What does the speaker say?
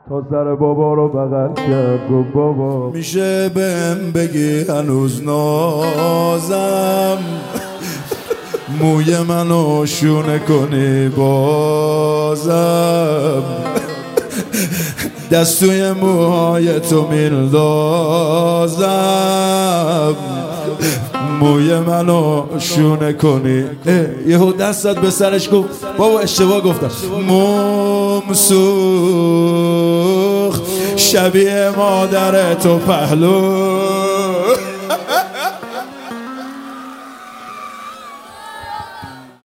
تا سر بابا رو بغل کرد گفت بابا میشه بهم بگی هنوز نازم موی منو شونه کنی بازم دستوی موهای تو میندازم موی منو شونه کنی. یهو دستت به سرش گفت بابا اشتباه گفتم. موم سوخت شبیه مادر تو پهلو